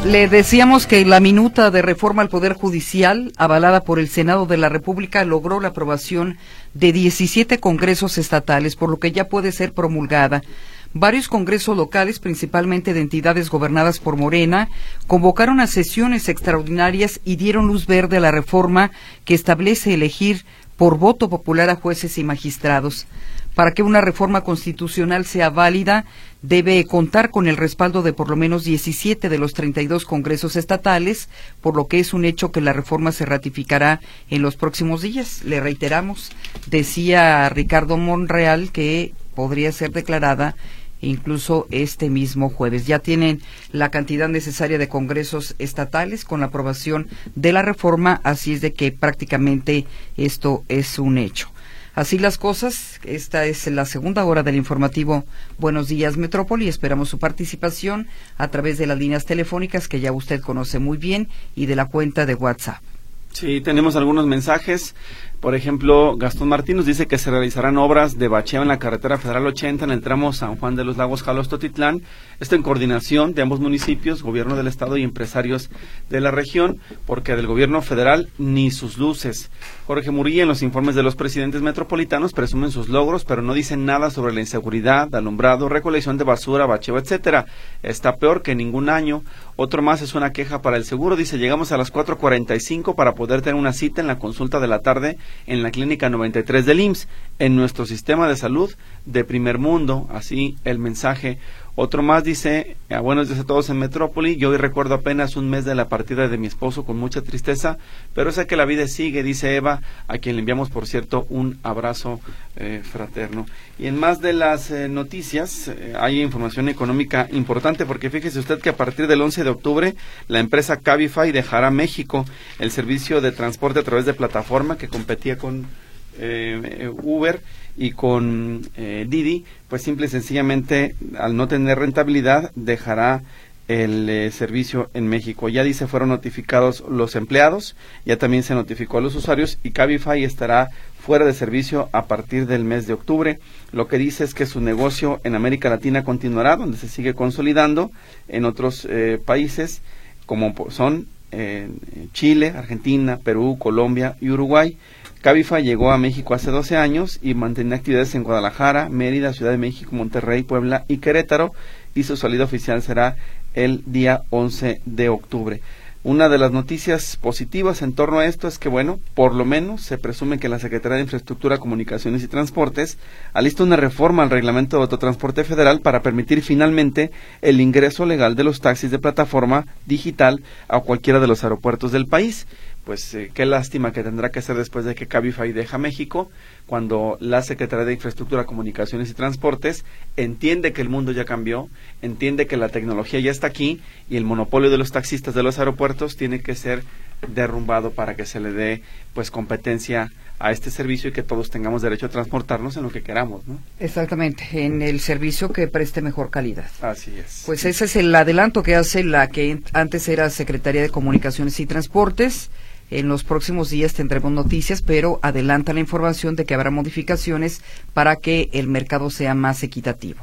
Le decíamos que la minuta de reforma al Poder Judicial, avalada por el Senado de la República, logró la aprobación de 17 congresos estatales, por lo que ya puede ser promulgada. Varios congresos locales, principalmente de entidades gobernadas por Morena, convocaron a sesiones extraordinarias y dieron luz verde a la reforma que establece elegir por voto popular a jueces y magistrados. Para que una reforma constitucional sea válida, debe contar con el respaldo de por lo menos 17 de los 32 congresos estatales, por lo que es un hecho que la reforma se ratificará en los próximos días. Le reiteramos, decía Ricardo Monreal que podría ser declarada incluso este mismo jueves. Ya tienen la cantidad necesaria de congresos estatales con la aprobación de la reforma, así es de que prácticamente esto es un hecho. Así las cosas, esta es la segunda hora del informativo Buenos Días Metrópoli. Esperamos su participación a través de las líneas telefónicas que ya usted conoce muy bien y de la cuenta de WhatsApp. Sí, tenemos algunos mensajes. Por ejemplo, Gastón Martín nos dice que se realizarán obras de bacheo en la carretera federal 80 en el tramo San Juan de los Lagos Jalos-Totitlán. Esto en coordinación de ambos municipios, gobierno del estado y empresarios de la región, porque del gobierno federal ni sus luces. Jorge Murguía, en los informes de los presidentes metropolitanos, presumen sus logros, pero no dicen nada sobre la inseguridad, alumbrado, recolección de basura, bacheo, etcétera. Está peor que ningún año. Otro más es una queja para el seguro. Dice, llegamos a las 4:45 para poder tener una cita en la consulta de la tarde en la clínica 93 del IMSS, en nuestro sistema de salud de primer mundo. Así el mensaje. Otro más dice, buenos días a todos en Metrópoli. Yo hoy recuerdo apenas un mes de la partida de mi esposo con mucha tristeza, pero sé que la vida sigue, dice Eva, a quien le enviamos, por cierto, un abrazo fraterno. Y en más de las noticias, hay información económica importante, porque fíjese usted que a partir del 11 de octubre, la empresa Cabify dejará México, el servicio de transporte a través de plataforma que competía con Uber y con Didi, pues simple y sencillamente, al no tener rentabilidad, dejará el servicio en México. Ya dice, fueron notificados los empleados, ya también se notificó a los usuarios, y Cabify estará fuera de servicio a partir del mes de octubre. Lo que dice es que su negocio en América Latina continuará, donde se sigue consolidando en otros países, como son Chile, Argentina, Perú, Colombia y Uruguay. Cabify llegó a México hace 12 años y mantiene actividades en Guadalajara, Mérida, Ciudad de México, Monterrey, Puebla y Querétaro, y su salida oficial será el día 11 de octubre. Una de las noticias positivas en torno a esto es que, bueno, por lo menos se presume que la Secretaría de Infraestructura, Comunicaciones y Transportes alista una reforma al Reglamento de Autotransporte Federal para permitir finalmente el ingreso legal de los taxis de plataforma digital a cualquiera de los aeropuertos del país. Pues qué lástima que tendrá que ser después de que Cabify deja México, cuando la Secretaría de Infraestructura, Comunicaciones y Transportes entiende que el mundo ya cambió, entiende que la tecnología ya está aquí y el monopolio de los taxistas de los aeropuertos tiene que ser derrumbado para que se le dé pues competencia a este servicio y que todos tengamos derecho a transportarnos en lo que queramos, ¿no? Exactamente, en el servicio que preste mejor calidad. Así es. Pues ese es el adelanto que hace la que antes era Secretaría de Comunicaciones y Transportes. En los próximos días tendremos noticias, pero adelanta la información de que habrá modificaciones para que el mercado sea más equitativo.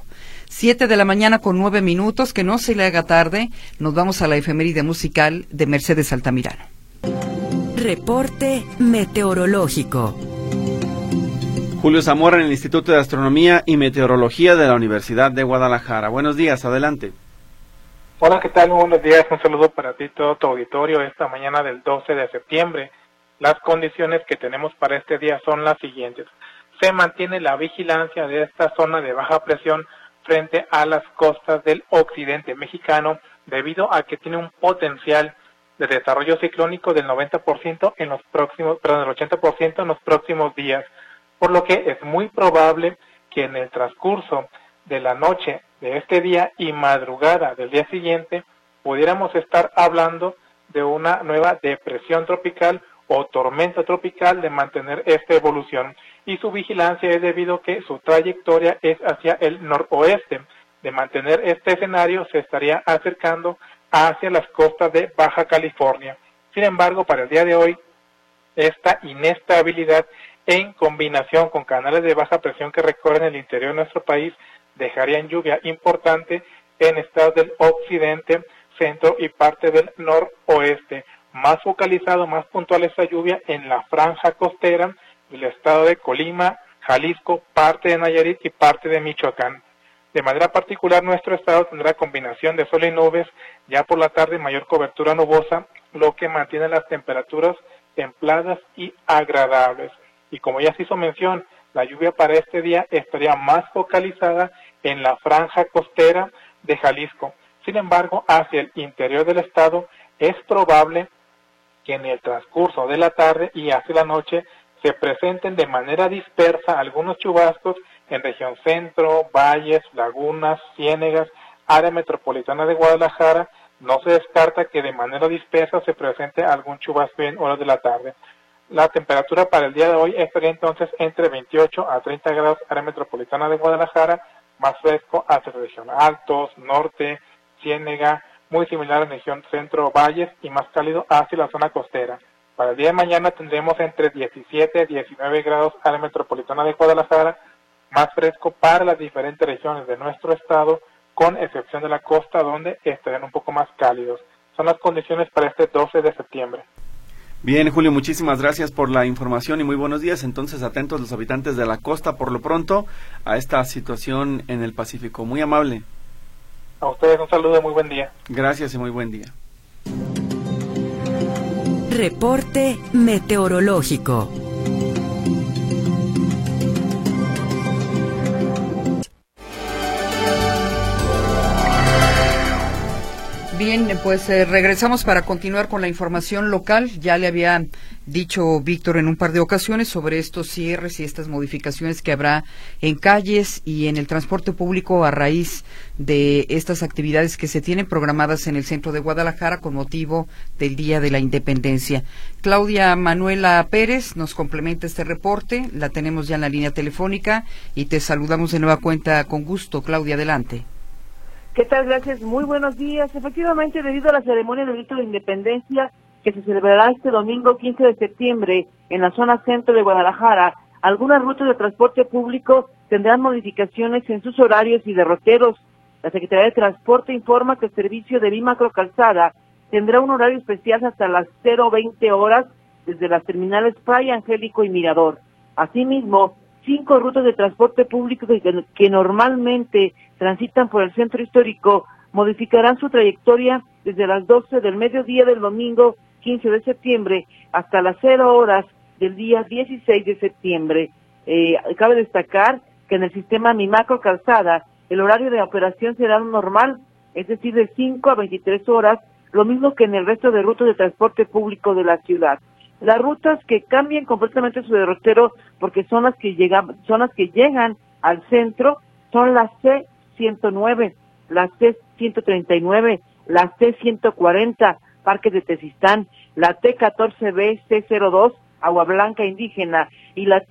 7:09 a.m, que no se le haga tarde, nos vamos a la efeméride musical de Mercedes Altamirano. Reporte meteorológico. Julio Zamora en el Instituto de Astronomía y Meteorología de la Universidad de Guadalajara. Buenos días, adelante. Hola, ¿qué tal? Muy buenos días. Un saludo para ti, todo tu auditorio, esta mañana del 12 de septiembre. Las condiciones que tenemos para este día son las siguientes. Se mantiene la vigilancia de esta zona de baja presión frente a las costas del occidente mexicano, debido a que tiene un potencial de desarrollo ciclónico del 90% en los próximos, del 80% en los próximos días, por lo que es muy probable que en el transcurso de la noche de este día y madrugada del día siguiente pudiéramos estar hablando de una nueva depresión tropical o tormenta tropical, de mantener esta evolución, y su vigilancia es debido a que su trayectoria es hacia el noroeste. De mantener este escenario se estaría acercando hacia las costas de Baja California. Sin embargo, para el día de hoy, esta inestabilidad en combinación con canales de baja presión que recorren el interior de nuestro país dejarían lluvia importante en estados del occidente, centro y parte del noroeste. Más focalizado, más puntual esta lluvia en la franja costera del estado de Colima, Jalisco, parte de Nayarit y parte de Michoacán. De manera particular, nuestro estado tendrá combinación de sol y nubes, ya por la tarde mayor cobertura nubosa, lo que mantiene las temperaturas templadas y agradables. Y como ya se hizo mención, la lluvia para este día estaría más focalizada en la franja costera de Jalisco. Sin embargo, hacia el interior del estado es probable que en el transcurso de la tarde y hacia la noche se presenten de manera dispersa algunos chubascos en región centro, valles, lagunas, ciénegas, área metropolitana de Guadalajara. No se descarta que de manera dispersa se presente algún chubasco en horas de la tarde. La temperatura para el día de hoy estaría entonces entre 28 a 30 grados área metropolitana de Guadalajara, más fresco hacia la región Altos, Norte, Ciénega, muy similar a la región centro, valles y más cálido hacia la zona costera. Para el día de mañana tendremos entre 17 y 19 grados área metropolitana de Guadalajara, más fresco para las diferentes regiones de nuestro estado, con excepción de la costa donde estarían un poco más cálidos. Son las condiciones para este 12 de septiembre. Bien, Julio, muchísimas gracias por la información y muy buenos días. Entonces, atentos los habitantes de la costa por lo pronto a esta situación en el Pacífico. Muy amable. A ustedes un saludo y muy buen día. Gracias y muy buen día. Reporte meteorológico. Bien, pues regresamos para continuar con la información local. Ya le había dicho Víctor en un par de ocasiones sobre estos cierres y estas modificaciones que habrá en calles y en el transporte público a raíz de estas actividades que se tienen programadas en el centro de Guadalajara con motivo del Día de la Independencia. Claudia Manuela Pérez nos complementa este reporte, la tenemos ya en la línea telefónica y te saludamos de nueva cuenta con gusto. Claudia, adelante. ¿Qué tal? Gracias. Muy buenos días. Efectivamente, debido a la ceremonia del grito de independencia que se celebrará este domingo 15 de septiembre en la zona centro de Guadalajara, algunas rutas de transporte público tendrán modificaciones en sus horarios y derroteros. La Secretaría de Transporte informa que el servicio de Bimacro Calzada tendrá un horario especial hasta las 0:20 horas desde las terminales Fray Angélico y Mirador. Asimismo, 5 rutas de transporte público que normalmente transitan por el centro histórico modificarán su trayectoria desde las 12 del mediodía del domingo 15 de septiembre hasta las 0 horas del día 16 de septiembre. Cabe destacar que en el sistema Bimacro Calzada el horario de operación será normal, es decir, de 5 a 23 horas, lo mismo que en el resto de rutas de transporte público de la ciudad. Las rutas que cambian completamente su derrotero, porque son las que llegan al centro, son la C-109, la C-139, la C-140, Parque de Tezistán, la T-14B C-02, Agua Blanca Indígena, y la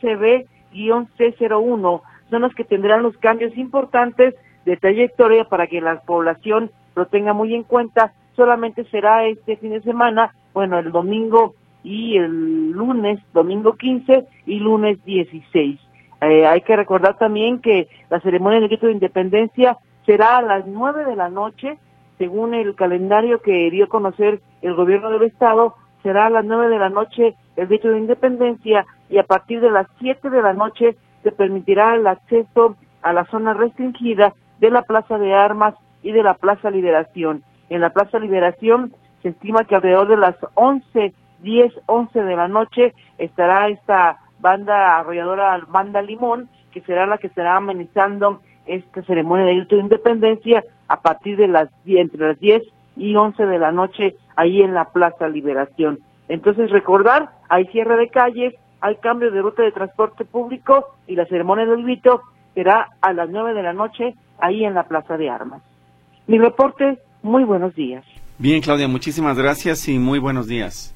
T-11B-C-01, son las que tendrán los cambios importantes de trayectoria para que la población lo tenga muy en cuenta. Solamente será este fin de semana, bueno, el domingo y el lunes, domingo 15 y lunes 16. Hay que recordar también que la ceremonia del grito de independencia será a las 9 de la noche, según el calendario que dio a conocer el gobierno del estado, será a las 9 de la noche el grito de independencia y a partir de las 7 de la noche se permitirá el acceso a la zona restringida de la Plaza de Armas y de la Plaza Liberación. En la Plaza Liberación se estima que alrededor de las 11 de la noche estará esta banda arrolladora, Banda Limón, que será la que estará amenizando esta ceremonia de grito de independencia a partir de entre las 10 y 11 de la noche ahí en la Plaza Liberación. Entonces recordar, hay cierre de calles, hay cambio de ruta de transporte público y la ceremonia del grito será a las 9 de la noche ahí en la Plaza de Armas. Mi reporte, muy buenos días. Bien, Claudia, muchísimas gracias y muy buenos días.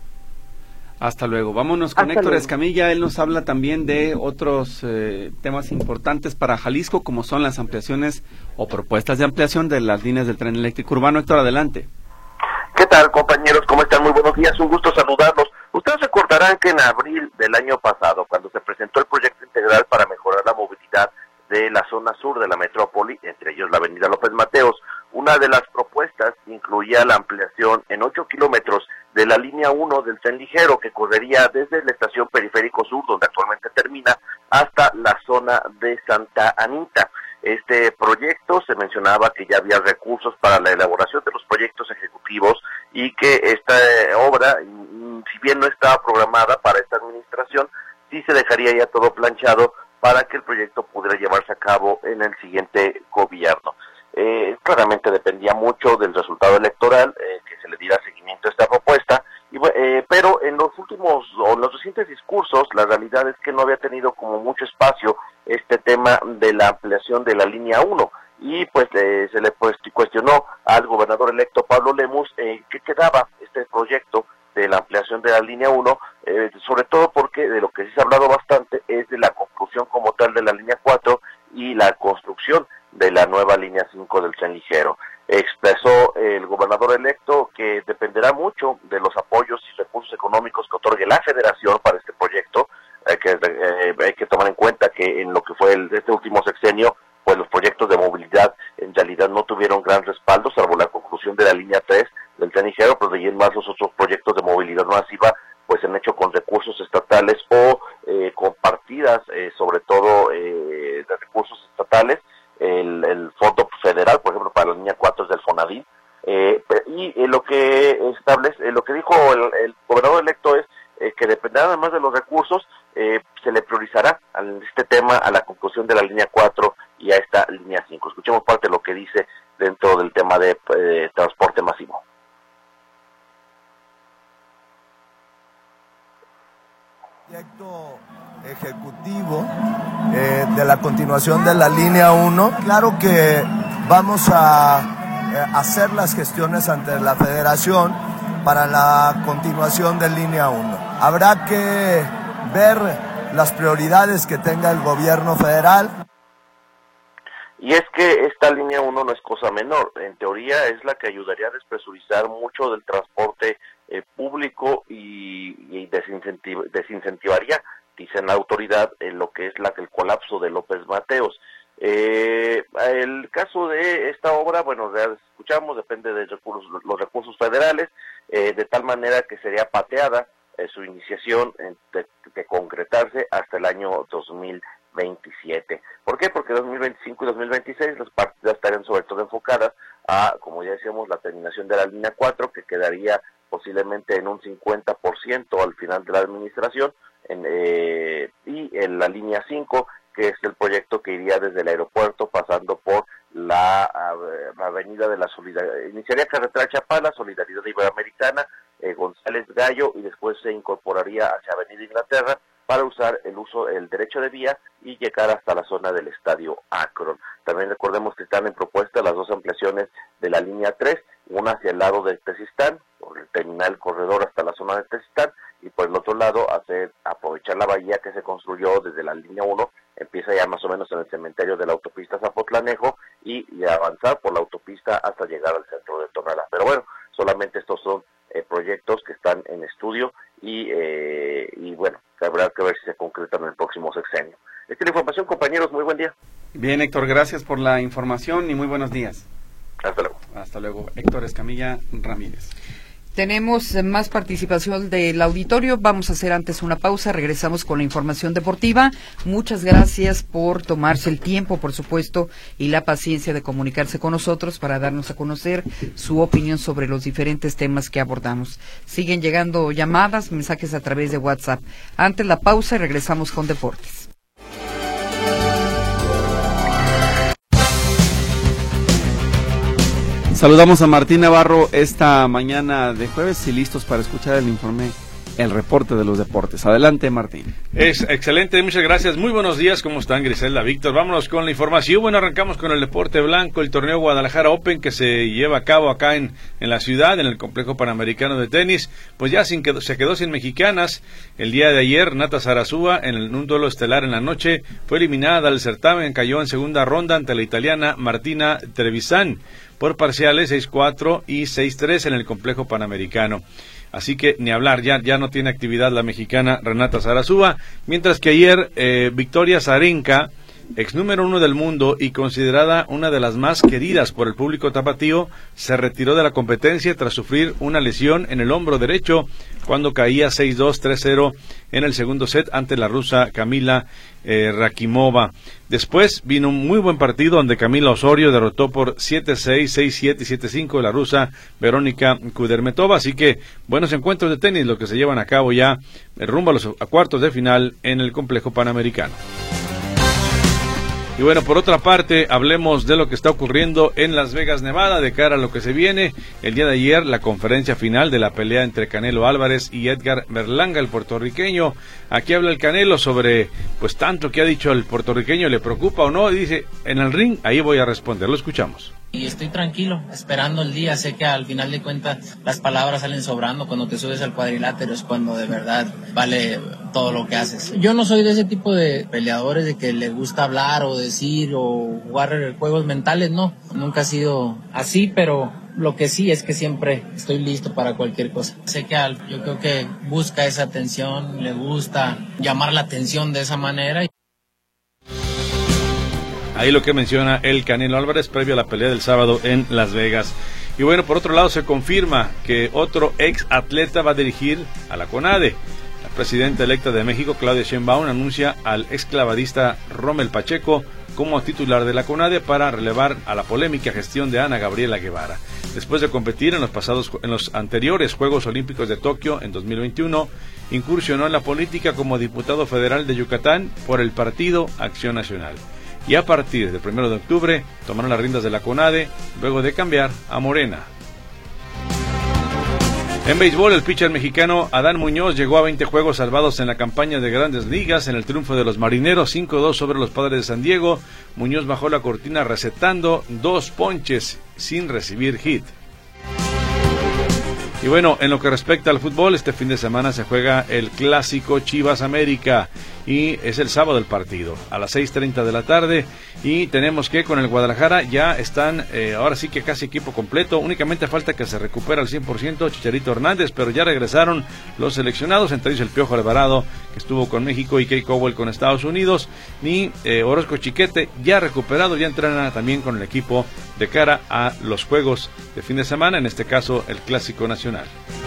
Hasta luego. Vámonos con Héctor Escamilla. Él nos habla también de otros temas importantes para Jalisco, como son las ampliaciones o propuestas de ampliación de las líneas del tren eléctrico urbano. Héctor, adelante. ¿Qué tal, compañeros? ¿Cómo están? Muy buenos días. Un gusto saludarlos. Ustedes recordarán que en abril del año pasado, cuando se presentó el proyecto integral para mejorar la movilidad de la zona sur de la metrópoli, entre ellos la avenida López Mateos, Una de las propuestas incluía la ampliación en 8 kilómetros de la línea 1 del tren ligero, que correría desde la estación Periférico Sur, donde actualmente termina, hasta la zona de Santa Anita. Este proyecto se mencionaba que ya había recursos para la elaboración de los proyectos ejecutivos y que esta obra, si bien no estaba programada para esta administración, sí se dejaría ya todo planchado para que el proyecto pudiera llevarse a cabo en el siguiente gobierno. Claramente dependía mucho del resultado electoral, que se le diera seguimiento a esta propuesta, pero en los recientes discursos, la realidad es que no había tenido como mucho espacio este tema de la ampliación de la línea 1, y pues se le cuestionó al gobernador electo Pablo Lemus qué quedaba este proyecto de la ampliación de la línea 1, sobre todo porque de lo que sí se ha hablado bastante es de la conclusión como tal de la línea 4 y la construcción de la nueva línea 5 del tren ligero. Expresó el gobernador electo que dependerá mucho de los apoyos y recursos económicos que otorgue la federación para este proyecto. Hay que tomar en cuenta que en lo que fue este último sexenio, pues los proyectos de movilidad en realidad no tuvieron gran respaldo, salvo la conclusión de la línea 3 del tren ligero, pero de ahí en más los otros proyectos de movilidad masiva pues se han hecho con recursos estatales o con partidas, sobre todo de recursos estatales. El fondo federal, por ejemplo, para la línea 4 es del Fonadín, y lo que dijo el gobernador electo es que dependerá además de los recursos, se le priorizará este tema a la conclusión de la línea 4 y a esta línea 5. Escuchemos parte de lo que dice dentro del tema de transporte masivo. Proyecto ejecutivo de la continuación de la línea 1. Claro que vamos a hacer las gestiones ante la federación para la continuación de línea 1. Habrá que ver las prioridades que tenga el gobierno federal. Y es que esta línea 1 no es cosa menor. En teoría es la que ayudaría a despresurizar mucho del transporte público y desincentivaría, dicen la autoridad, en lo que es el colapso de López Mateos. El caso de esta obra, bueno, ya escuchamos, depende de los recursos federales, de tal manera que sería pateada su iniciación de concretarse hasta el año 2027. ¿Por qué? Porque 2025 y 2026 las partidas estarían sobre todo enfocadas a, como ya decíamos, la terminación de la línea 4, que quedaría posiblemente en un 50% al final de la administración, y en la línea 5, que es el proyecto que iría desde el aeropuerto pasando por la avenida de la Solidaridad, iniciaría carretera Chapala, Solidaridad Iberoamericana, González Gallo, y después se incorporaría hacia Avenida Inglaterra para usar el derecho de vía y llegar hasta la zona del Estadio Akron. También recordemos que están en propuesta las dos ampliaciones de la línea 3, una hacia el lado de Tezistán, por el terminal corredor hasta la zona de Tezistán, y por el otro lado aprovechar la bahía que se construyó desde la línea 1, empieza ya más o menos en el cementerio de la autopista Zapotlanejo y avanzar por la autopista hasta llegar al centro de Tonalá. Pero bueno, solamente estos son proyectos que están en estudio y bueno, habrá que ver si se concretan en el próximo sexenio. Esta es la información, compañeros, muy buen día. Bien, Héctor, gracias por la información y muy buenos días. Hasta luego. Hasta luego. Héctor Escamilla Ramírez. Tenemos más participación del auditorio. Vamos a hacer antes una pausa. Regresamos con la información deportiva. Muchas gracias por tomarse el tiempo, por supuesto, y la paciencia de comunicarse con nosotros para darnos a conocer su opinión sobre los diferentes temas que abordamos. Siguen llegando llamadas, mensajes a través de WhatsApp. Antes la pausa y regresamos con deportes. Saludamos a Martín Navarro esta mañana de jueves y listos para escuchar el informe, el reporte de los deportes. Adelante, Martín. Es excelente, muchas gracias. Muy buenos días, ¿cómo están, Griselda, Víctor? Vámonos con la información. Bueno, arrancamos con el deporte blanco, el torneo Guadalajara Open que se lleva a cabo acá en la ciudad, en el complejo panamericano de tenis. Pues ya se quedó sin mexicanas. El día de ayer, Nata Sarasúa, en un duelo estelar en la noche, fue eliminada del certamen, cayó en segunda ronda ante la italiana Martina Trevisan por parciales 6-4 y 6-3 en el complejo panamericano. Así que ni hablar, ya no tiene actividad la mexicana Renata Sarasúa, mientras que ayer Victoria Azarenka ex número 1 del mundo y considerada una de las más queridas por el público tapatío, se retiró de la competencia tras sufrir una lesión en el hombro derecho cuando caía 6-2, 3-0 en el segundo set ante la rusa Kamila Rakimova. Después vino un muy buen partido donde Camila Osorio derrotó por 7-6, 6-7 y 7-5 a la rusa Verónica Kudermetova. Así que buenos encuentros de tenis lo que se llevan a cabo ya rumbo a cuartos de final en el complejo panamericano. Y bueno, por otra parte, hablemos de lo que está ocurriendo en Las Vegas, Nevada, de cara a lo que se viene. El día de ayer, la conferencia final de la pelea entre Canelo Álvarez y Edgar Berlanga, el puertorriqueño. Aquí habla el Canelo sobre, pues, tanto que ha dicho el puertorriqueño, ¿le preocupa o no? Y dice, en el ring, ahí voy a responder. Lo escuchamos. Y estoy tranquilo, esperando el día. Sé que al final de cuentas las palabras salen sobrando. Cuando te subes al cuadrilátero es cuando de verdad vale todo lo que haces. Yo no soy de ese tipo de peleadores de que le gusta hablar o decir o jugar juegos mentales, no. Nunca ha sido así, pero lo que sí es que siempre estoy listo para cualquier cosa. Sé que yo creo que busca esa atención, le gusta llamar la atención de esa manera. Ahí lo que menciona el Canelo Álvarez previo a la pelea del sábado en Las Vegas. Y bueno, por otro lado se confirma que otro ex atleta va a dirigir a la CONADE. La presidenta electa de México, Claudia Sheinbaum, anuncia al ex clavadista Rommel Pacheco como titular de la CONADE para relevar a la polémica gestión de Ana Gabriela Guevara. Después de competir en los anteriores Juegos Olímpicos de Tokio en 2021, incursionó en la política como diputado federal de Yucatán por el Partido Acción Nacional. Y a partir del 1 de octubre tomaron las riendas de la CONADE, luego de cambiar a Morena. En béisbol, el pitcher mexicano Adán Muñoz llegó a 20 juegos salvados en la campaña de Grandes Ligas en el triunfo de los Marineros 5-2 sobre los Padres de San Diego. Muñoz bajó la cortina recetando 2 ponches sin recibir hit. Y bueno, en lo que respecta al fútbol, este fin de semana se juega el clásico Chivas América y es el sábado el partido a las 6:30 de la tarde y tenemos que con el Guadalajara ya están ahora sí que casi equipo completo, únicamente falta que se recupere al 100% Chicharito Hernández, pero ya regresaron los seleccionados, entre ellos el Piojo Alvarado que estuvo con México y Kay Cowell con Estados Unidos, y Orozco Chiquete ya recuperado, ya entrena también con el equipo de cara a los juegos de fin de semana, en este caso el Clásico Nacional.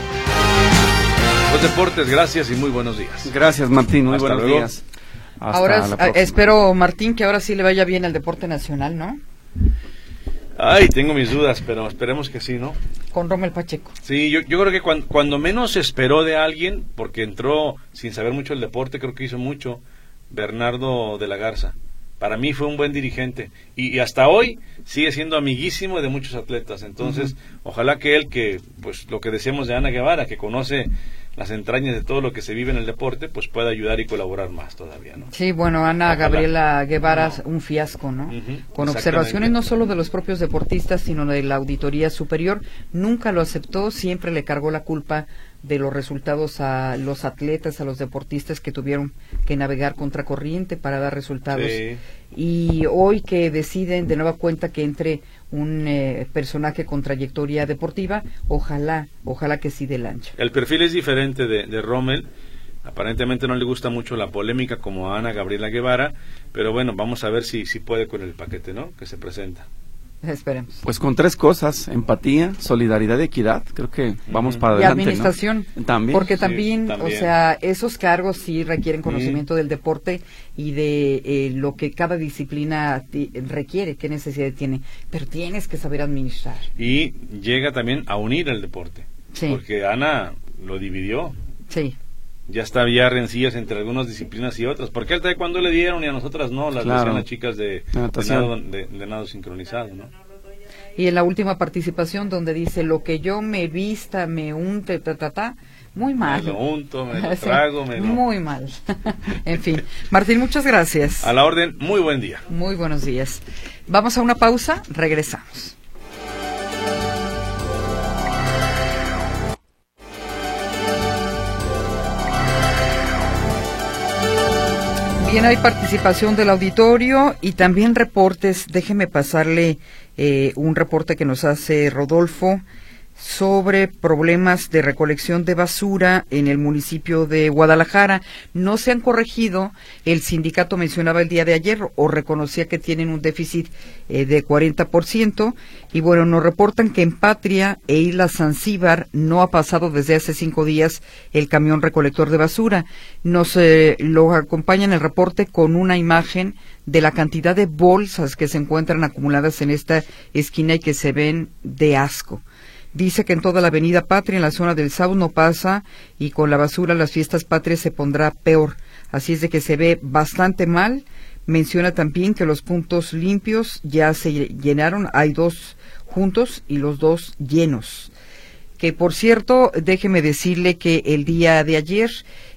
Los deportes, gracias y muy buenos días. Gracias, Martín, muy buenos luego. días. Hasta ahora la próxima. espero, Martín, que ahora sí le vaya bien al deporte nacional, ¿no? Ay, tengo mis dudas, pero esperemos que sí, ¿no? Con Rommel Pacheco. Sí, yo creo que cuando menos se esperó de alguien, porque entró sin saber mucho el deporte, creo que hizo mucho, Bernardo de la Garza. Para mí fue un buen dirigente y hasta hoy sigue siendo amiguísimo de muchos atletas. Entonces, ojalá que él, que pues lo que decíamos de Ana Guevara, que conoce las entrañas de todo lo que se vive en el deporte, pues pueda ayudar y colaborar más todavía, ¿no? Sí, bueno, Ana Gabriela Guevara, un fiasco, ¿no? Con observaciones no solo de los propios deportistas, sino de la Auditoría Superior. Nunca lo aceptó, siempre le cargó la culpa de los resultados a los atletas, a los deportistas que tuvieron que navegar contracorriente para dar resultados. Sí. Y hoy que deciden de nueva cuenta que entre un personaje con trayectoria deportiva, ojalá que sí dé lancha. El perfil es diferente de Rommel. Aparentemente no le gusta mucho la polémica como a Ana Gabriela Guevara, pero bueno, vamos a ver si puede con el paquete, ¿no?, que se presenta. Esperemos. Pues con 3 cosas: empatía, solidaridad y equidad. Creo que vamos para adelante. Y administración, ¿no? También. Porque sí, también, o sea, esos cargos sí requieren conocimiento del deporte y de lo que cada disciplina requiere, qué necesidad tiene. Pero tienes que saber administrar. Y llega también a unir el deporte. Sí. Porque Ana lo dividió. Sí. Ya había rencillas entre algunas disciplinas y otras. ¿Por qué al taekwondo le dieron y a nosotras no? Las decían las chicas de nado sincronizado, ¿no? Y en la última participación donde dice, lo que yo me vista, me unte, muy mal. Me lo unto, me lo trago, me lo... Muy mal. En fin. Martín, muchas gracias. A la orden, muy buen día. Muy buenos días. Vamos a una pausa, regresamos. Bien, hay participación del auditorio y también reportes. Déjeme pasarle un reporte que nos hace Rodolfo sobre problemas de recolección de basura en el municipio de Guadalajara. No se han corregido. El sindicato mencionaba el día de ayer o reconocía que tienen un déficit de 40%. Y bueno, nos reportan que en Patria e Isla Zanzíbar no ha pasado desde hace 5 días el camión recolector de basura. Nos lo acompaña en el reporte con una imagen de la cantidad de bolsas que se encuentran acumuladas en esta esquina y que se ven de asco. Dice que en toda la avenida Patria, en la zona del Sau, no pasa, y con la basura las fiestas patrias se pondrá peor. Así es de que se ve bastante mal. Menciona también que los puntos limpios ya se llenaron, hay 2 juntos y los 2 llenos. Que por cierto, déjeme decirle que el día de ayer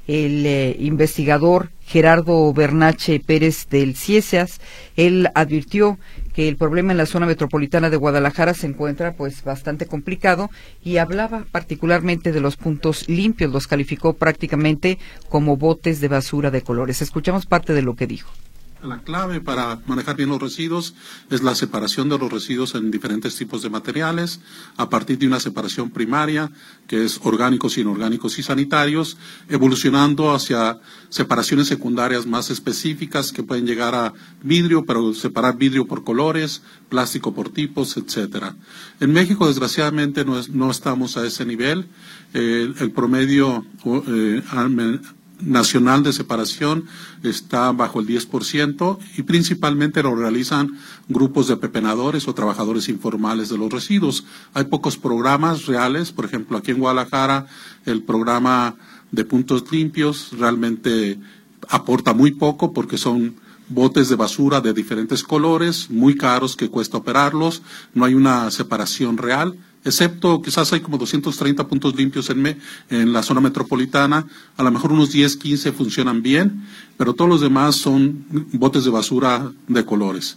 el investigador Gerardo Bernache Pérez del CIESAS, él advirtió que el problema en la zona metropolitana de Guadalajara se encuentra pues bastante complicado y hablaba particularmente de los puntos limpios, los calificó prácticamente como botes de basura de colores. Escuchamos parte de lo que dijo. La clave para manejar bien los residuos es la separación de los residuos en diferentes tipos de materiales, a partir de una separación primaria, que es orgánicos, inorgánicos y sanitarios, evolucionando hacia separaciones secundarias más específicas que pueden llegar a vidrio, pero separar vidrio por colores, plástico por tipos, etcétera. En México, desgraciadamente, no estamos a ese nivel. El promedio nacional de separación está bajo el 10% y principalmente lo realizan grupos de pepenadores o trabajadores informales de los residuos. Hay pocos programas reales, por ejemplo, aquí en Guadalajara el programa de puntos limpios realmente aporta muy poco porque son botes de basura de diferentes colores, muy caros que cuesta operarlos, no hay una separación real. Excepto quizás hay como 230 puntos limpios en la zona metropolitana, a lo mejor unos 10, 15 funcionan bien, pero todos los demás son botes de basura de colores.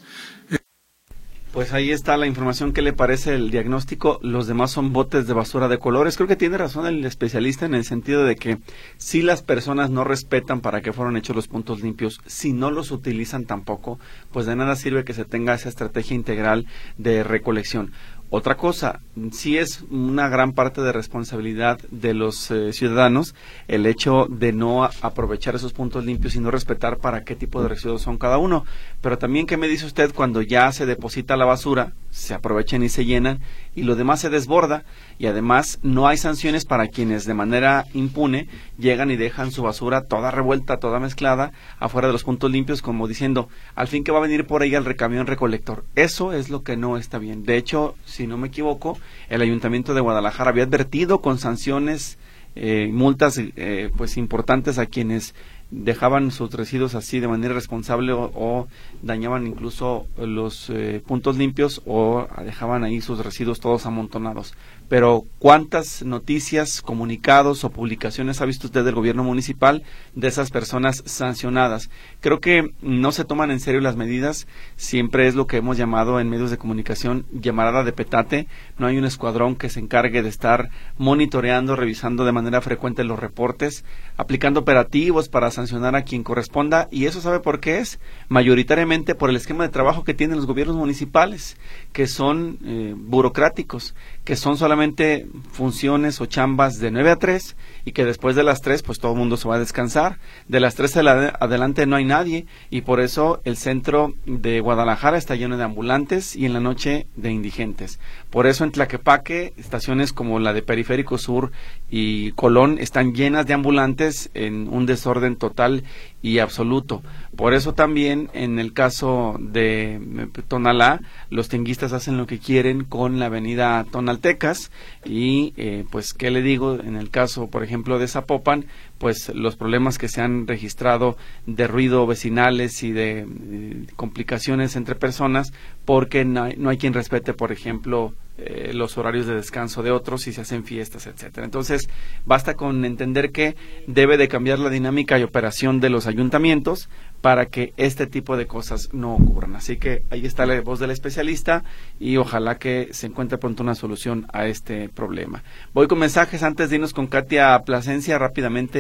Pues ahí está la información. ¿Qué le parece el diagnóstico? Los demás son botes de basura de colores. Creo que tiene razón el especialista en el sentido de que si las personas no respetan para qué fueron hechos los puntos limpios, si no los utilizan tampoco, pues de nada sirve que se tenga esa estrategia integral de recolección. Otra cosa, sí es una gran parte de responsabilidad de los ciudadanos el hecho de no aprovechar esos puntos limpios y no respetar para qué tipo de residuos son cada uno. Pero también, ¿qué me dice usted cuando ya se deposita la basura, se aprovechan y se llenan y lo demás se desborda? Y además no hay sanciones para quienes de manera impune llegan y dejan su basura toda revuelta, toda mezclada afuera de los puntos limpios, como diciendo, al fin que va a venir por ahí el camión recolector. Eso es lo que no está bien. De hecho, si no me equivoco, el Ayuntamiento de Guadalajara había advertido con sanciones, multas pues importantes a quienes dejaban sus residuos así de manera irresponsable o dañaban incluso los puntos limpios o dejaban ahí sus residuos todos amontonados. Pero ¿cuántas noticias, comunicados o publicaciones ha visto usted del gobierno municipal de esas personas sancionadas? Creo que no se toman en serio las medidas. Siempre es lo que hemos llamado en medios de comunicación llamarada de petate. No hay un escuadrón que se encargue de estar monitoreando, revisando de manera frecuente los reportes, aplicando operativos para sancionar a quien corresponda. Y eso, ¿sabe por qué es? Mayoritariamente por el esquema de trabajo que tienen los gobiernos municipales, que son burocráticos, que son solamente funciones o chambas de 9 a 3 y que después de las 3 pues todo el mundo se va a descansar. De las 3 adelante no hay nadie y por eso el centro de Guadalajara está lleno de ambulantes y en la noche de indigentes. Por eso en Tlaquepaque estaciones como la de Periférico Sur y Colón están llenas de ambulantes en un desorden total y absoluto. Por eso también en el caso de Tonalá los tianguistas hacen lo que quieren con la avenida Tonaltecas y pues qué le digo, en el caso por ejemplo de Zapopan, pues los problemas que se han registrado de ruido vecinales y de complicaciones entre personas porque no hay quien respete por ejemplo los horarios de descanso de otros y se hacen fiestas, etcétera. Entonces, basta con entender que debe de cambiar la dinámica y operación de los ayuntamientos para que este tipo de cosas no ocurran. Así que ahí está la voz del especialista y ojalá que se encuentre pronto una solución a este problema. Voy con mensajes antes de irnos con Katia Plasencia rápidamente.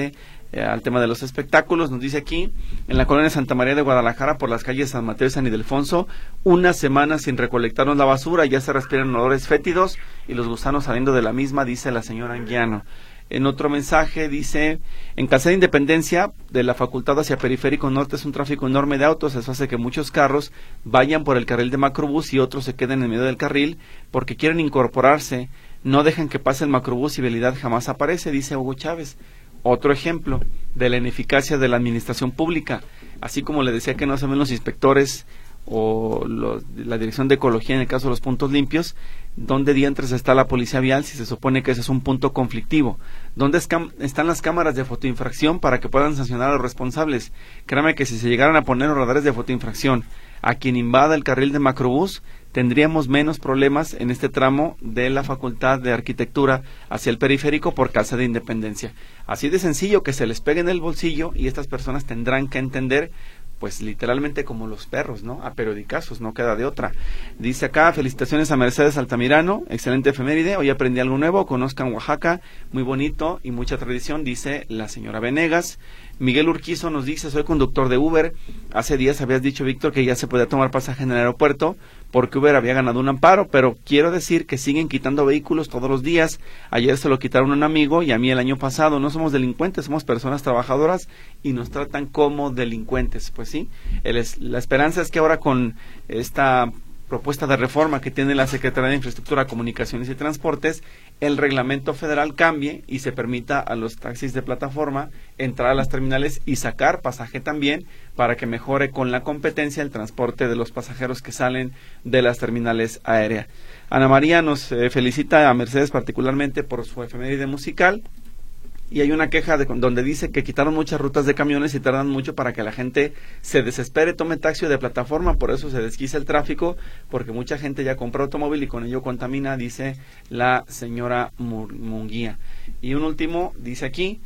al tema de los espectáculos. Nos dice aquí, en la colonia Santa María de Guadalajara, por las calles San Mateo y San Ildefonso, una semana sin recolectarnos la basura, ya se respiran olores fétidos y los gusanos saliendo de la misma, dice la señora Anguiano. En otro mensaje dice, en Calzada Independencia, de la Facultad hacia Periférico Norte, es un tráfico enorme de autos, eso hace que muchos carros vayan por el carril de macrobús y otros se queden en medio del carril porque quieren incorporarse, no dejan que pase el macrobús y vialidad jamás aparece, dice Hugo Chávez. Otro ejemplo de la ineficacia de la administración pública, así como le decía que no se ven los inspectores o la Dirección de Ecología en el caso de los puntos limpios, ¿dónde diantres está la policía vial si se supone que ese es un punto conflictivo? ¿Dónde están las cámaras de fotoinfracción para que puedan sancionar a los responsables? Créame que si se llegaran a poner los radares de fotoinfracción a quien invada el carril de macrobús, tendríamos menos problemas en este tramo de la Facultad de Arquitectura hacia el periférico por Calzada de Independencia. Así de sencillo, que se les pegue en el bolsillo y estas personas tendrán que entender, pues literalmente como los perros, ¿no? A periodicazos, no queda de otra. Dice acá, felicitaciones a Mercedes Altamirano, excelente efeméride, hoy aprendí algo nuevo, conozcan Oaxaca, muy bonito y mucha tradición, dice la señora Venegas. Miguel Urquizo nos dice, soy conductor de Uber, hace días habías dicho, Víctor, que ya se podía tomar pasaje en el aeropuerto porque Uber había ganado un amparo, pero quiero decir que siguen quitando vehículos todos los días. Ayer se lo quitaron a un amigo y a mí el año pasado. No somos delincuentes, somos personas trabajadoras y nos tratan como delincuentes. Pues sí, la esperanza es que ahora con esta propuesta de reforma que tiene la Secretaría de Infraestructura, Comunicaciones y Transportes, el reglamento federal cambie y se permita a los taxis de plataforma entrar a las terminales y sacar pasaje también, para que mejore con la competencia el transporte de los pasajeros que salen de las terminales aéreas. Ana María nos felicita a Mercedes particularmente por su efeméride musical. Y hay una queja donde dice que quitaron muchas rutas de camiones y tardan mucho para que la gente se desespere, tome taxi o de plataforma, por eso se desquicia el tráfico, porque mucha gente ya compró automóvil y con ello contamina, dice la señora Munguía. Y un último, dice aquí,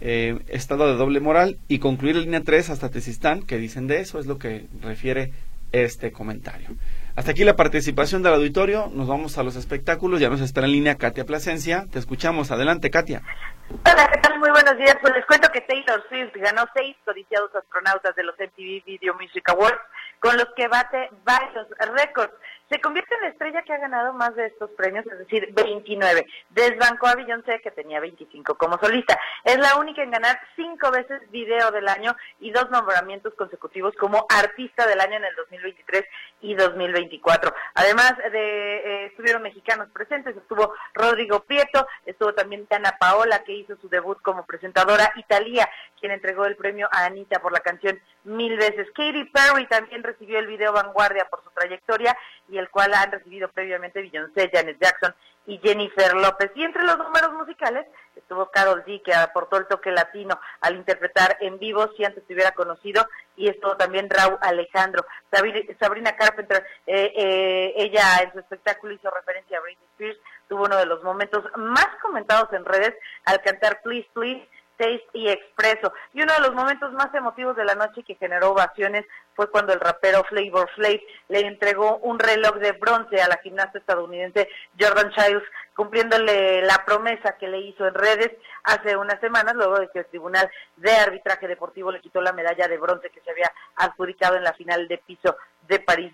estado de doble moral y concluir la línea 3 hasta Tezistán, que dicen de eso, es lo que refiere este comentario. Hasta aquí la participación del auditorio, nos vamos a los espectáculos, ya nos espera en línea Katia Plasencia, te escuchamos, adelante Katia. Hola, ¿qué tal? Muy buenos días, pues les cuento que Taylor Swift ganó 6 codiciados astronautas de los MTV Video Music Awards, con los que bate varios récords. Se convierte en la estrella que ha ganado más de estos premios, es decir, 29. Desbancó a Beyoncé, que tenía 25 como solista. Es la única en ganar 5 veces Video del Año y 2 nombramientos consecutivos como Artista del Año en el 2023 y 2024. Además estuvieron mexicanos presentes, estuvo Rodrigo Prieto, estuvo también Ana Paola, que hizo su debut como presentadora, y Thalía, quien entregó el premio a Anita por la canción Mil Veces. Katy Perry también recibió el video Vanguardia por su trayectoria, y el cual han recibido previamente Beyoncé, Janet Jackson y Jennifer López. Y entre los números musicales estuvo Karol G, que aportó el toque latino al interpretar en vivo Si Antes Te Hubiera Conocido, y estuvo también Rauw Alejandro. Sabrina Carpenter, ella en su espectáculo hizo referencia a Britney Spears, tuvo uno de los momentos más comentados en redes al cantar Please Please, Taste y Expreso. Y uno de los momentos más emotivos de la noche que generó ovaciones fue cuando el rapero Flavor Flav le entregó un reloj de bronce a la gimnasta estadounidense Jordan Childs, cumpliéndole la promesa que le hizo en redes hace unas semanas, luego de que el Tribunal de Arbitraje Deportivo le quitó la medalla de bronce que se había adjudicado en la final de piso de París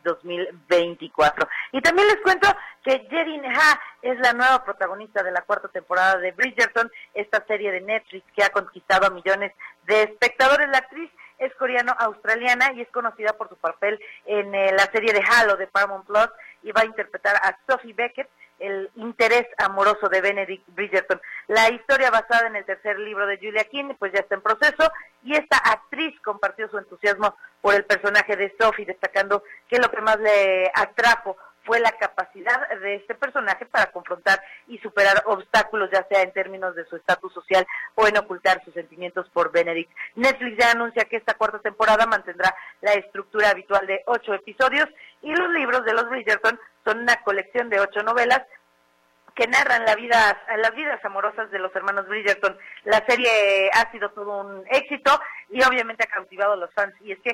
2024. Y también les cuento que Jerin Ha es la nueva protagonista de la 4ª temporada de Bridgerton, esta serie de Netflix que ha conquistado a millones de espectadores. La actriz es coreano-australiana y es conocida por su papel en la serie de Halo de Paramount Plus, y va a interpretar a Sophie Beckett, el interés amoroso de Benedict Bridgerton. La historia, basada en el 3er libro de Julia King, pues ya está en proceso, y esta actriz compartió su entusiasmo por el personaje de Sophie, destacando que lo que más le atrajo fue la capacidad de este personaje para confrontar y superar obstáculos, ya sea en términos de su estatus social o en ocultar sus sentimientos por Benedict. Netflix ya anuncia que esta 4ª temporada mantendrá la estructura habitual de 8 episodios, y los libros de los Bridgerton son una colección de 8 novelas que narran las vidas amorosas de los hermanos Bridgerton. La serie ha sido todo un éxito y obviamente ha cautivado a los fans, y es que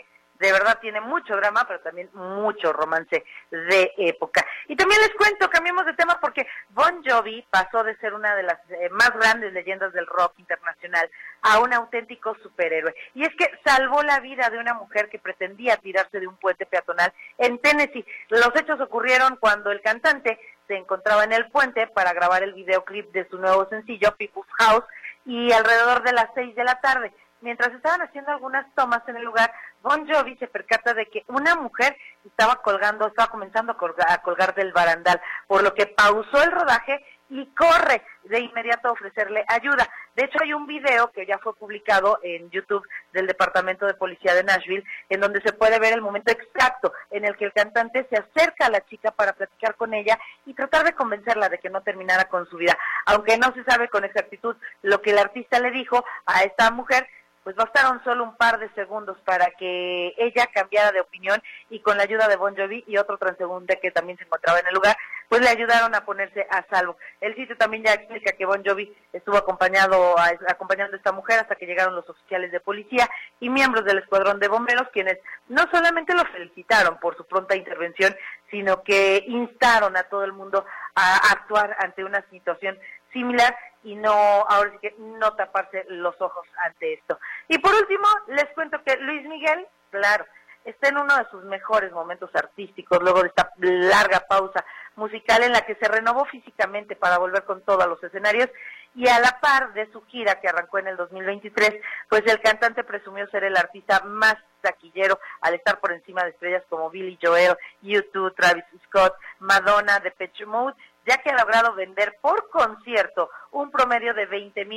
de verdad tiene mucho drama, pero también mucho romance de época. Y también les cuento, cambiemos de tema, porque Bon Jovi pasó de ser una de las más grandes leyendas del rock internacional a un auténtico superhéroe. Y es que salvó la vida de una mujer que pretendía tirarse de un puente peatonal en Tennessee. Los hechos ocurrieron cuando el cantante se encontraba en el puente para grabar el videoclip de su nuevo sencillo, People's House, y alrededor de las 6 de la tarde. Mientras estaban haciendo algunas tomas en el lugar, Bon Jovi se percata de que una mujer estaba comenzando a colgar del barandal, por lo que pausó el rodaje y corre de inmediato a ofrecerle ayuda. De hecho, hay un video que ya fue publicado en YouTube del Departamento de Policía de Nashville, en donde se puede ver el momento exacto en el que el cantante se acerca a la chica para platicar con ella y tratar de convencerla de que no terminara con su vida. Aunque no se sabe con exactitud lo que el artista le dijo a esta mujer, pues bastaron solo un par de segundos para que ella cambiara de opinión, y con la ayuda de Bon Jovi y otro transeúnte que también se encontraba en el lugar, pues le ayudaron a ponerse a salvo. El sitio también ya explica que Bon Jovi estuvo acompañando a esta mujer hasta que llegaron los oficiales de policía y miembros del escuadrón de bomberos, quienes no solamente lo felicitaron por su pronta intervención, sino que instaron a todo el mundo a actuar ante una situación similar y ahora sí que no taparse los ojos ante esto. Y por último, les cuento que Luis Miguel, claro, está en uno de sus mejores momentos artísticos, luego de esta larga pausa musical en la que se renovó físicamente para volver con todo a los escenarios, y a la par de su gira que arrancó en el 2023, pues el cantante presumió ser el artista más taquillero al estar por encima de estrellas como Billy Joel, U2, Travis Scott, Madonna, Depeche Mode, ya que ha logrado vender por concierto un promedio de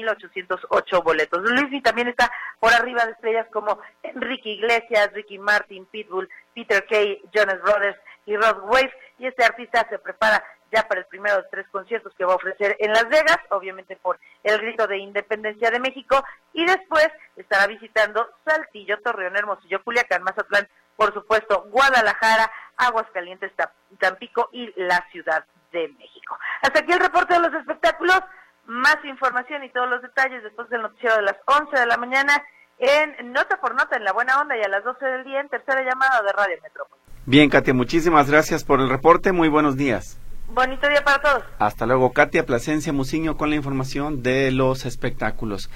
20,808 boletos. Luis también está por arriba de estrellas como Enrique Iglesias, Ricky Martin, Pitbull, Peter Kay, Jonas Brothers y Rod Wave, y este artista se prepara ya para el primero de 3 conciertos que va a ofrecer en Las Vegas, obviamente por el grito de independencia de México, y después estará visitando Saltillo, Torreón, Hermosillo, Culiacán, Mazatlán, por supuesto Guadalajara, Aguascalientes, Tampico y la Ciudad de México. Hasta aquí el reporte de los espectáculos. Más información y todos los detalles después del noticiero de las 11 de la mañana en Nota por Nota, en La Buena Onda, y a las 12 del día en Tercera Llamada de Radio Metrópoli. Bien, Katia, muchísimas gracias por el reporte. Muy buenos días. Bonito día para todos. Hasta luego, Katia Plasencia Muciño con la información de los espectáculos.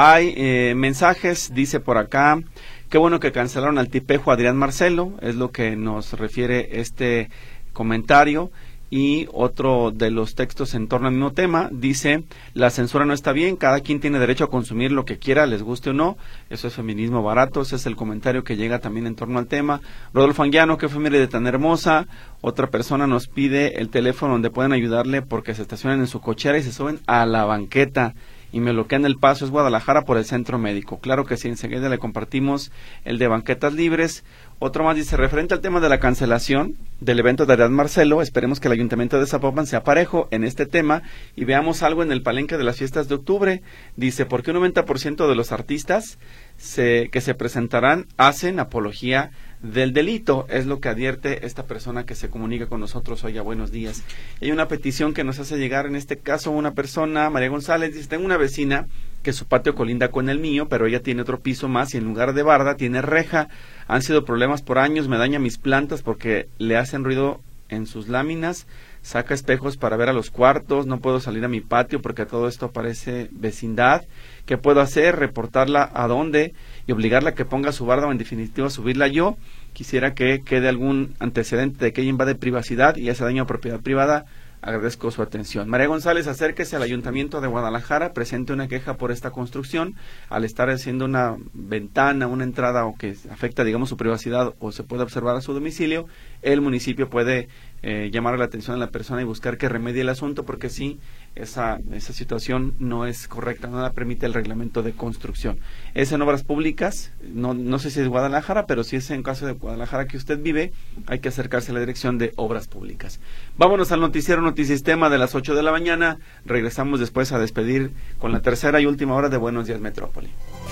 Hay mensajes, dice por acá, qué bueno que cancelaron al tipejo Adrián Marcelo, es lo que nos refiere este comentario. Y otro de los textos en torno al mismo tema dice: la censura no está bien, cada quien tiene derecho a consumir lo que quiera, les guste o no, eso es feminismo barato. Ese es el comentario que llega también en torno al tema. Rodolfo Anguiano, qué familia tan hermosa. Otra persona nos pide el teléfono donde pueden ayudarle porque se estacionan en su cochera y se suben a la banqueta y me bloquean el paso. Es Guadalajara por el centro médico. Claro que sí, enseguida le compartimos el de banquetas libres. Otro más dice, referente al tema de la cancelación del evento de Adrián Marcelo, esperemos que el Ayuntamiento de Zapopan sea parejo en este tema y veamos algo en el palenque de las fiestas de octubre. Dice, porque un 90% de los artistas que se presentarán hacen apología del delito, es lo que advierte esta persona que se comunica con nosotros. Oiga, buenos días. Hay una petición que nos hace llegar, en este caso una persona, María González, dice, tengo una vecina que su patio colinda con el mío, pero ella tiene otro piso más y en lugar de barda tiene reja. Han sido problemas por años, me daña mis plantas porque le hacen ruido en sus láminas, saca espejos para ver a los cuartos, no puedo salir a mi patio porque todo esto parece vecindad. ¿Qué puedo hacer? ¿Reportarla a dónde? Y obligarla a que ponga su barda o en definitiva subirla yo. Quisiera que quede algún antecedente de que ella invade privacidad y hace daño a propiedad privada. Agradezco su atención. María González, acérquese al Ayuntamiento de Guadalajara, presente una queja por esta construcción, al estar haciendo una ventana, una entrada o que afecta, digamos, su privacidad o se puede observar a su domicilio, el municipio puede llamar la atención a la persona y buscar que remedie el asunto, porque sí, esa situación no es correcta, no la permite el reglamento de construcción. Es en obras públicas, no sé si es Guadalajara, pero si es en caso de Guadalajara que usted vive, hay que acercarse a la dirección de obras públicas. Vámonos al noticiero Notisistema de las 8 de la mañana, regresamos después a despedir con la tercera y última hora de Buenos Días Metrópoli.